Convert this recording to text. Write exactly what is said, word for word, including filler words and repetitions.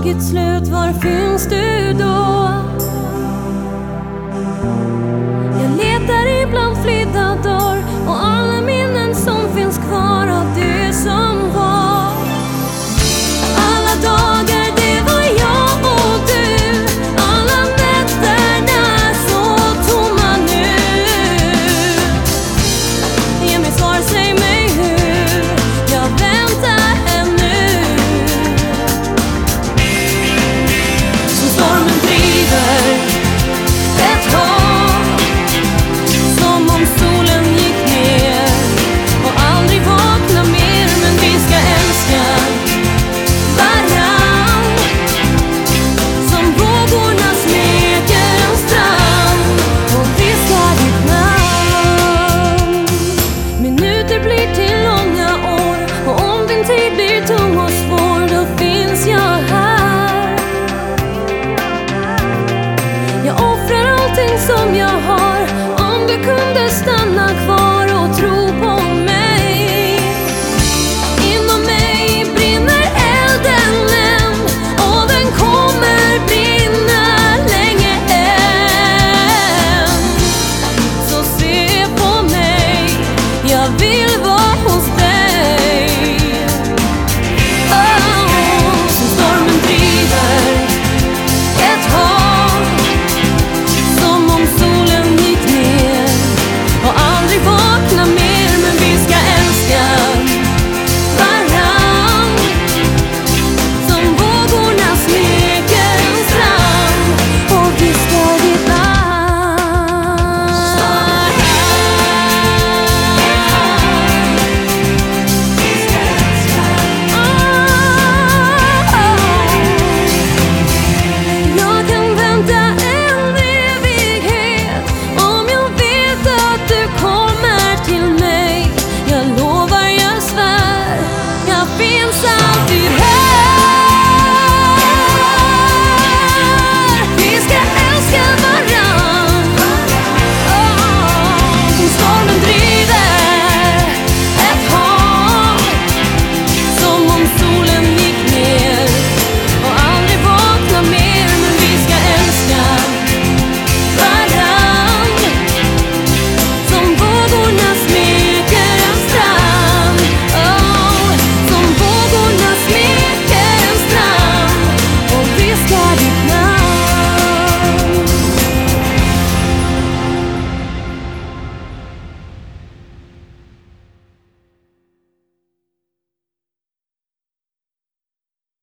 tagit slut, var finns du då? Jag letar ibland flydda dagar och alla minnen som finns kvar av det som var. Alla dagar det var jag och du, alla nätterna så tomma nu. Ge mig svar, säg mig hur, jag väntar ännu. Som stormen driver ett hav, som om solen gick ner och aldrig vakna mer. Men vi ska älska varann, som vågorna smeker en strand och viskar ditt namn. Minuter blir till långa år, och om din tid blir tung och svår, då finns jag här. Jag offrar allting som jag har. Om du kunde